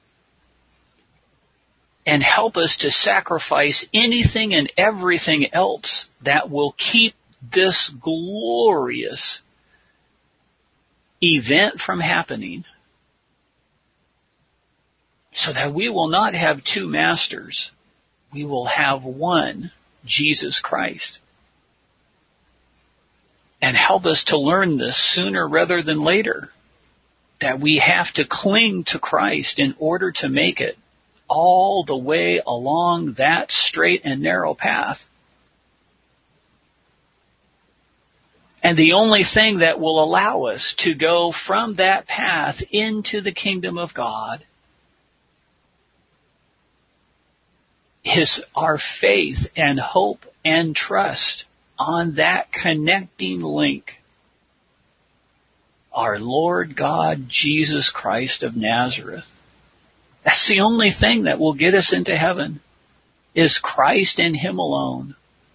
And help us to sacrifice anything and everything else that will keep this glorious event from happening. So that we will not have two masters. We will have one, Jesus Christ. And help us to learn this sooner rather than later, that we have to cling to Christ in order to make it all the way along that straight and narrow path. And the only thing that will allow us to go from that path into the kingdom of God is our faith and hope and trust on that connecting link, our Lord God Jesus Christ of Nazareth. That's the only thing that will get us into heaven, is Christ and Him alone.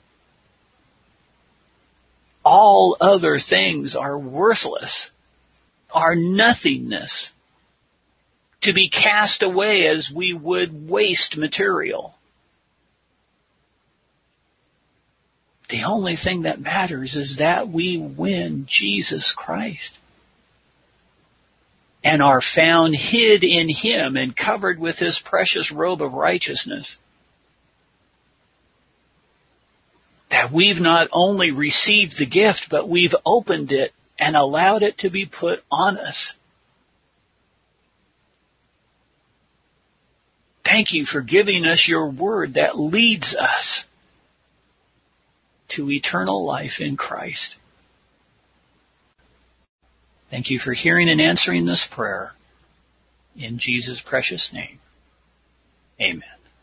All other things are worthless, are nothingness, to be cast away as we would waste material. The only thing that matters is that we win Jesus Christ and are found hid in Him and covered with His precious robe of righteousness. That we've not only received the gift, but we've opened it and allowed it to be put on us. Thank you for giving us your word that leads us to eternal life in Christ. Thank you for hearing and answering this prayer. In Jesus' precious name, amen.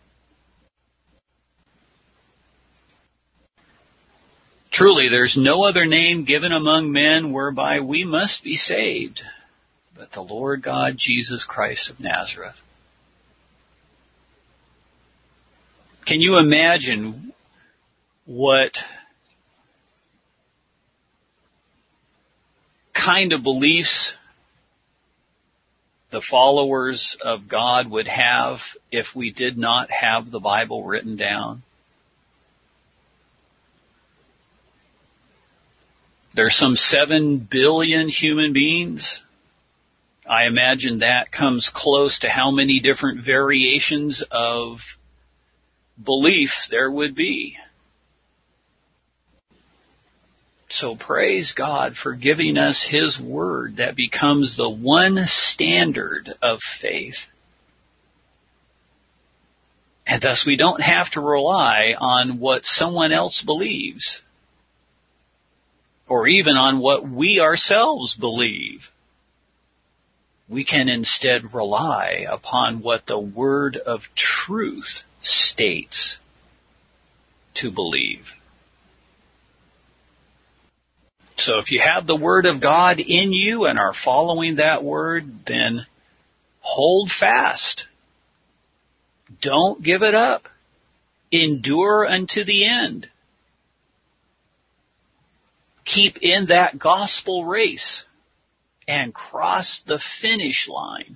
Truly, there's no other name given among men whereby we must be saved, but the Lord God Jesus Christ of Nazareth. Can you imagine what kind of beliefs the followers of God would have if we did not have the Bible written down? There's some seven billion human beings. I imagine that comes close to how many different variations of belief there would be. So praise God for giving us His word that becomes the one standard of faith. And thus we don't have to rely on what someone else believes, or even on what we ourselves believe. We can instead rely upon what the word of truth states to believe. So if you have the word of God in you and are following that word, then hold fast. Don't give it up. Endure unto the end. Keep in that gospel race and cross the finish line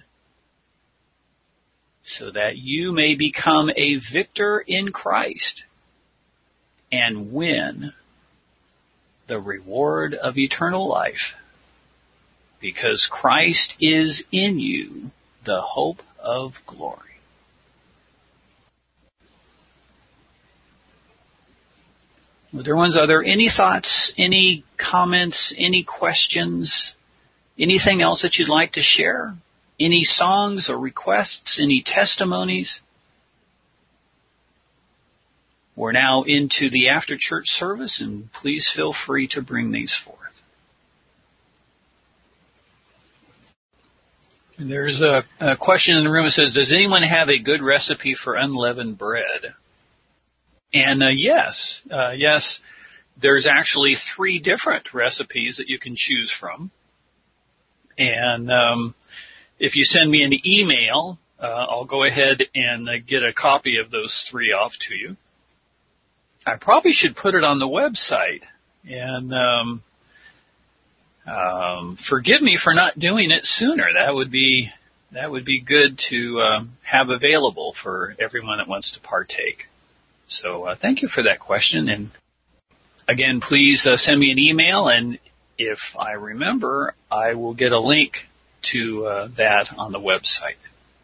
so that you may become a victor in Christ and win the reward of eternal life, because Christ is in you, the hope of glory. Well, dear ones, are there any thoughts, any comments, any questions, anything else that you'd like to share? Any songs or requests, any testimonies? We're now into the after-church service, and please feel free to bring these forth. And there's a, a question in the room that says, does anyone have a good recipe for unleavened bread? And uh, yes, uh, yes, there's actually three different recipes that you can choose from. And um, if you send me an email, uh, I'll go ahead and uh, get a copy of those three off to you. I probably should put it on the website. And um, um, forgive me for not doing it sooner. That would be that would be good to um, have available for everyone that wants to partake. So uh, thank you for that question. And again, please uh, send me an email, and if I remember, I will get a link to uh, that on the website.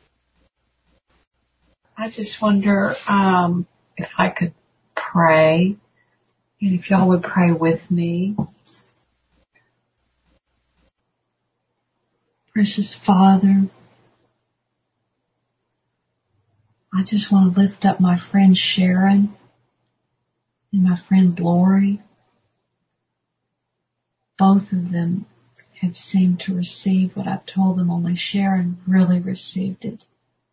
I just wonder um, if I could pray, and if y'all would pray with me. Precious Father, I just want to lift up my friend Sharon and my friend Lori. Both of them have seemed to receive what I've told them, only Sharon really received it.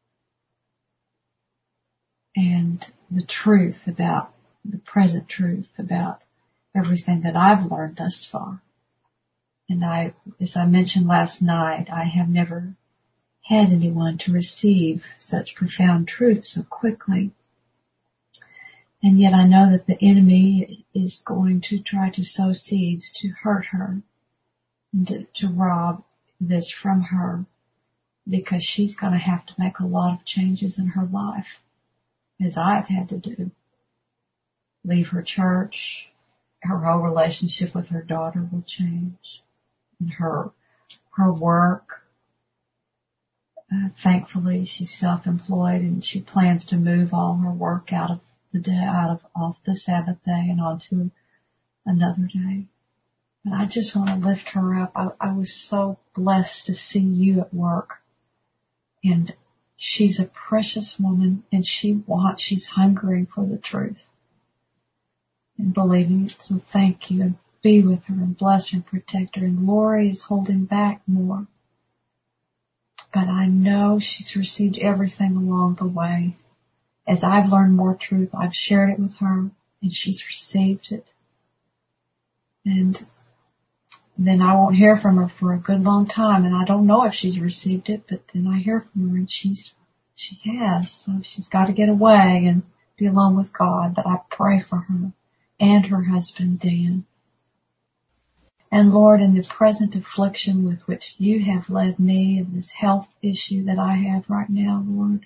And the truth about, the present truth about everything that I've learned thus far. And I, as I mentioned last night, I have never had anyone to receive such profound truth so quickly. And yet I know that the enemy is going to try to sow seeds to hurt her and to, to rob this from her, because she's going to have to make a lot of changes in her life, as I've had to do. Leave her church. Her whole relationship with her daughter will change. And her, her work. Uh, thankfully, she's self-employed, and she plans to move all her work out of the day, out of off the Sabbath day and onto another day. And I just want to lift her up. I, I was so blessed to see you at work, and she's a precious woman, and she wants, she's hungry for the truth and believing it. So thank you, and be with her and bless her and protect her. And Lori is holding back more, but I know she's received everything along the way. As I've learned more truth, I've shared it with her, and she's received it. And then I won't hear from her for a good long time, and I don't know if she's received it, but then I hear from her, and she's she has. So she's got to get away and be alone with God. But I pray for her and her husband, Dan. And Lord, in the present affliction with which you have led me, in this health issue that I have right now, Lord,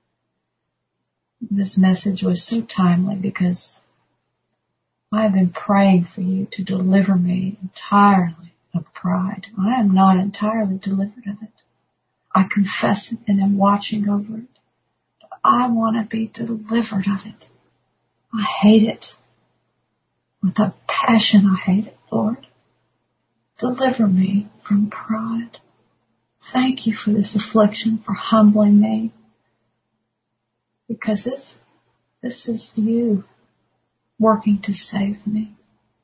this message was so timely, because I have been praying for you to deliver me entirely of pride. I am not entirely delivered of it. I confess it and am watching over it. But I want to be delivered of it. I hate it. With a passion, I hate it, Lord. Deliver me from pride. Thank you for this affliction, for humbling me. Because this, this is you working to save me,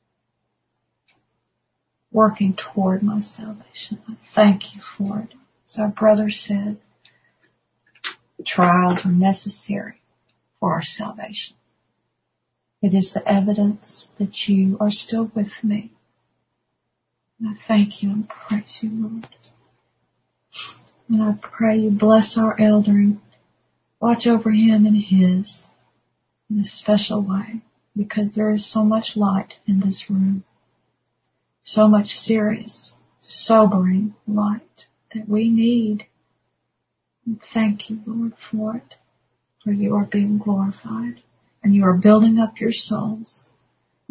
working toward my salvation. I thank you for it. As our brother said, trials are necessary for our salvation. It is the evidence that you are still with me. And I thank you and praise you, Lord. And I pray you bless our elder and watch over him and his in a special way, because there is so much light in this room, so much serious, sobering light that we need. And thank you, Lord, for it, for you are being glorified, and you are building up your souls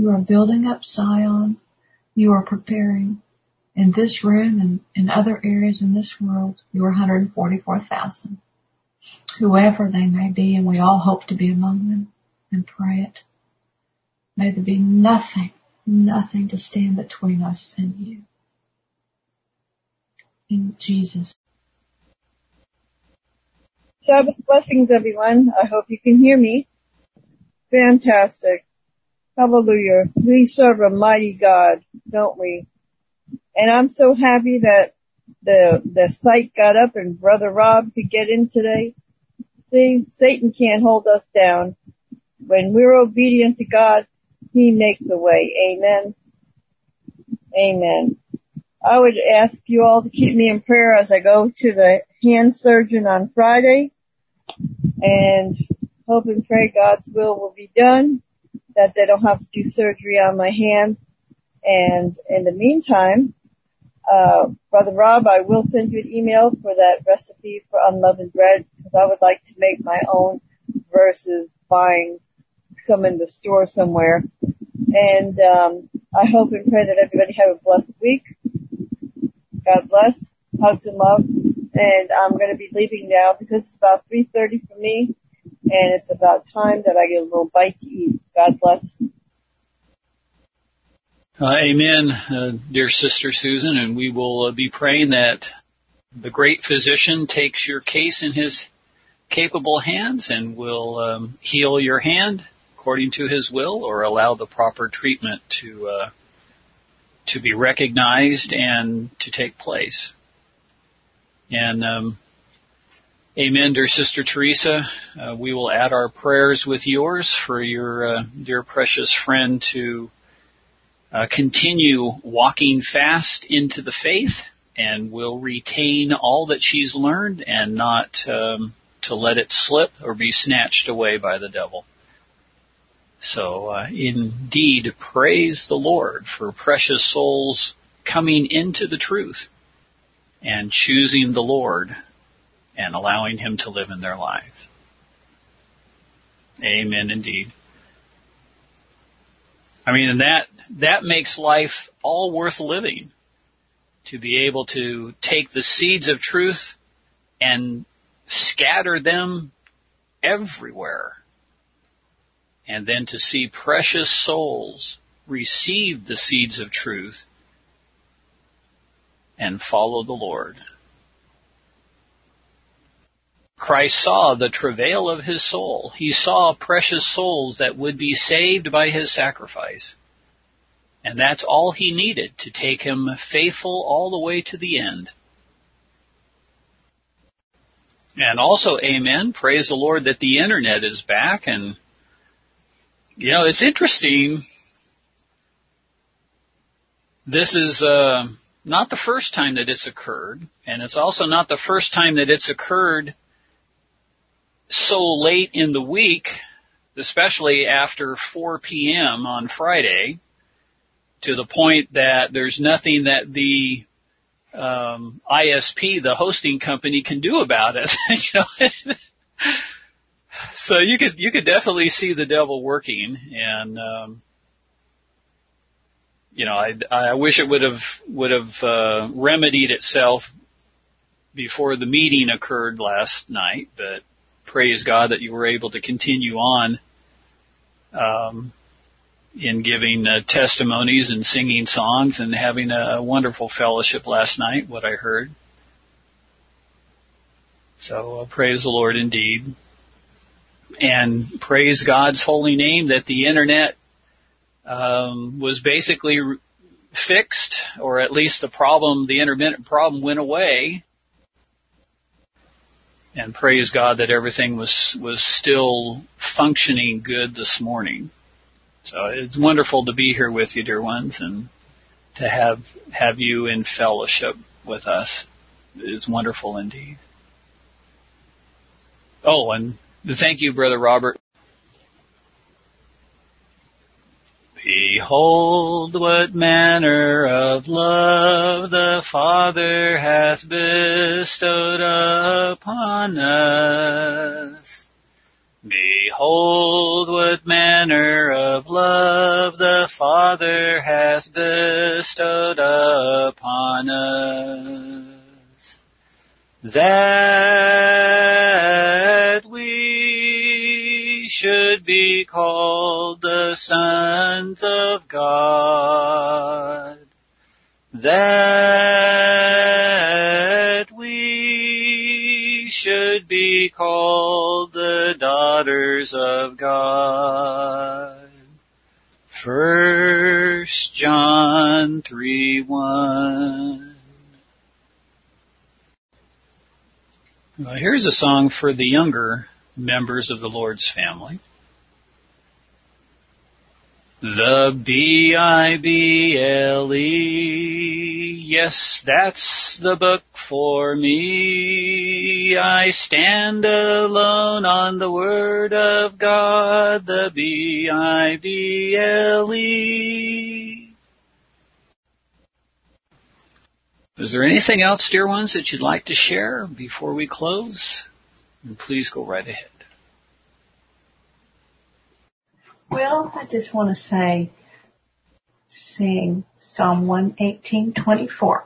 You are building up Zion. You are preparing in this room and in other areas in this world your one hundred forty-four thousand, whoever they may be, and we all hope to be among them and pray it. May there be nothing, nothing to stand between us and you. In Jesus. Sabbath blessings, everyone. I hope you can hear me. Fantastic. Hallelujah. We serve a mighty God, don't we? And I'm so happy that the the site got up and Brother Rob could get in today. See, Satan can't hold us down. When we're obedient to God, He makes a way. Amen. Amen. I would ask you all to keep me in prayer as I go to the hand surgeon on Friday, and hope and pray God's will will be done, that they don't have to do surgery on my hand. And in the meantime, uh, Brother Rob, I will send you an email for that recipe for unleavened bread, because I would like to make my own versus buying some in the store somewhere. And um, I hope and pray that everybody have a blessed week. God bless. Hugs and love. And I'm going to be leaving now because it's about three thirty for me, and it's about time that I get a little bite to eat. God bless. Uh, amen, uh, dear Sister Susan, and we will uh, be praying that the great physician takes your case in his capable hands and will um, heal your hand according to his will, or allow the proper treatment to uh, to be recognized and to take place. And um, amen, dear Sister Teresa. Uh, we will add our prayers with yours for your uh, dear precious friend to uh, continue walking fast into the faith, and will retain all that she's learned and not um, to let it slip or be snatched away by the devil. So uh, indeed, praise the Lord for precious souls coming into the truth and choosing the Lord and allowing Him to live in their lives. Amen, indeed. I mean, and that that makes life all worth living, to be able to take the seeds of truth and scatter them everywhere, and then to see precious souls receive the seeds of truth and follow the Lord. Christ saw the travail of His soul. He saw precious souls that would be saved by His sacrifice. And that's all He needed to take Him faithful all the way to the end. And also, amen, praise the Lord that the internet is back. And, you know, it's interesting. This is uh, not the first time that it's occurred. And it's also not the first time that it's occurred so late in the week, especially after four p.m. on Friday, to the point that there's nothing that the um, I S P, the hosting company, can do about it. You know? So you could you could definitely see the devil working, and um, you know, I I wish it would have would have uh, remedied itself before the meeting occurred last night, but praise God that you were able to continue on um, in giving uh, testimonies and singing songs and having a wonderful fellowship last night, what I heard. So uh, praise the Lord indeed. And praise God's holy name that the internet um, was basically re- fixed, or at least the problem, the intermittent problem went away. And praise God that everything was, was still functioning good this morning. So it's wonderful to be here with you, dear ones, and to have have you in fellowship with us. It's wonderful indeed. Oh, and thank you, Brother Robert. Behold, what manner of love the Father hath bestowed upon us. Behold, Behold, what manner of love the Father hath bestowed upon us, that we should be called the sons of God, that we should be called the daughters of God. First John three one. Well, here's a song for the younger members of the Lord's family. The B I B L E, yes, that's the book for me. I stand alone on the Word of God, the B I B L E. Is there anything else, dear ones, that you'd like to share before we close? And please go right ahead. Well, I just want to say, sing Psalm one eighteen twenty-four.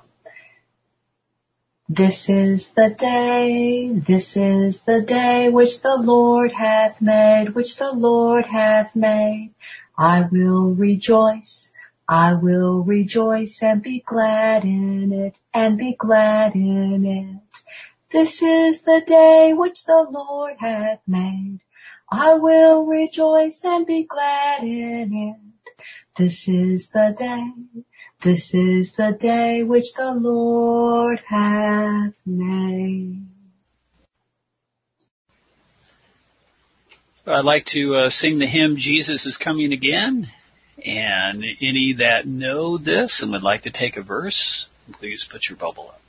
This is the day, this is the day which the Lord hath made, which the Lord hath made. I will rejoice, I will rejoice and be glad in it, and be glad in it. This is the day which the Lord hath made. I will rejoice and be glad in it. This is the day, this is the day which the Lord hath made. I'd like to uh, sing the hymn, Jesus is Coming Again. And any that know this and would like to take a verse, please put your bubble up.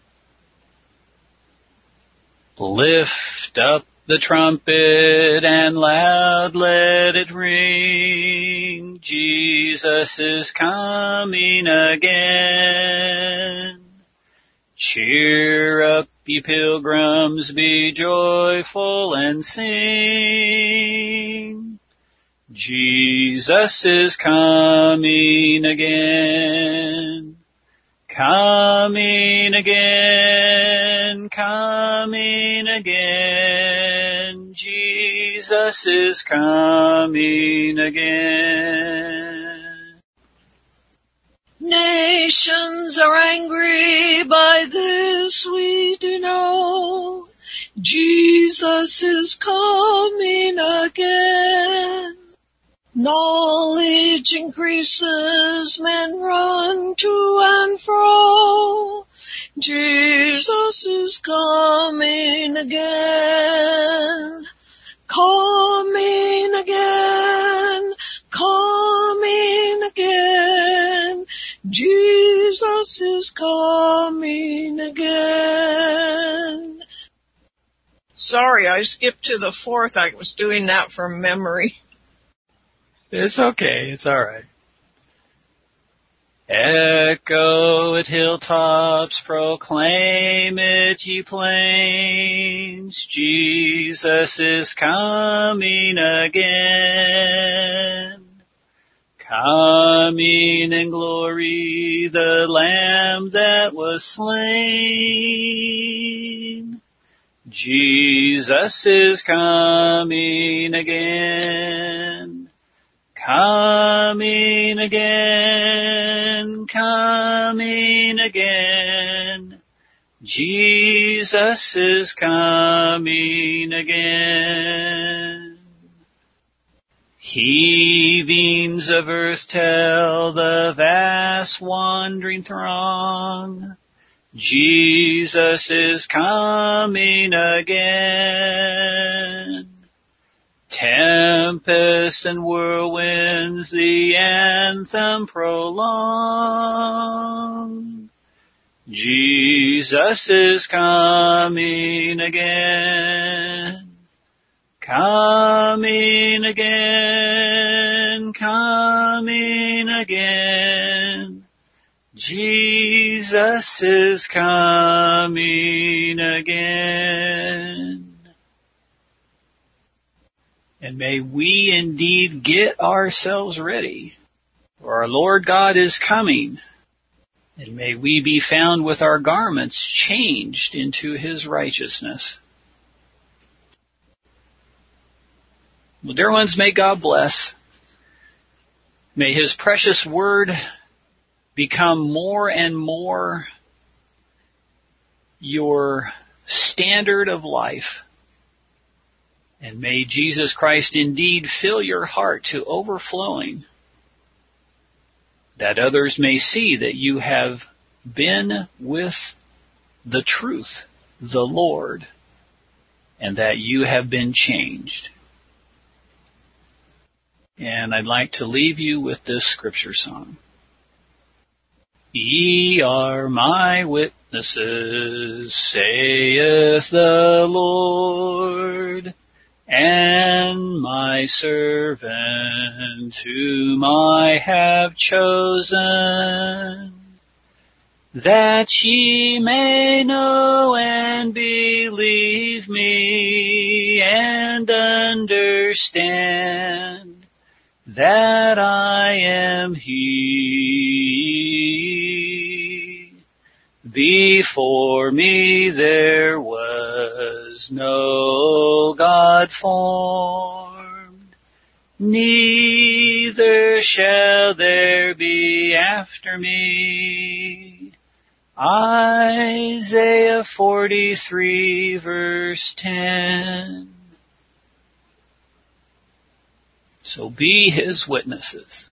Lift up the trumpet and loud let it ring. Jesus is coming again. Cheer up, ye pilgrims, be joyful and sing. Jesus is coming again. Coming again, coming again, Jesus is coming again. Nations are angry, by this we do know, Jesus is coming again. Knowledge increases, men run to and fro. Jesus is coming again. Coming again, coming again. Jesus is coming again. Sorry, I skipped to the fourth. I was doing that from memory. It's okay. It's all right. Echo at hilltops, proclaim it, ye plains. Jesus is coming again. Coming in glory, the Lamb that was slain. Jesus is coming again. Coming again, coming again, Jesus is coming again. Heavings of earth tell the vast wandering throng, Jesus is coming again. Tempests and whirlwinds the anthem prolong. Jesus is coming again. Coming again, coming again. Jesus is coming again. And may we indeed get ourselves ready, for our Lord God is coming. And may we be found with our garments changed into His righteousness. Well, dear ones, may God bless. May His precious word become more and more your standard of life. And may Jesus Christ indeed fill your heart to overflowing, that others may see that you have been with the truth, the Lord, and that you have been changed. And I'd like to leave you with this scripture song. Ye are my witnesses, saith the Lord, and my servant whom I have chosen, that ye may know and believe me, and understand that I am He. Before me there was no God formed, neither shall there be after me. Isaiah forty-three verse ten. So be His witnesses.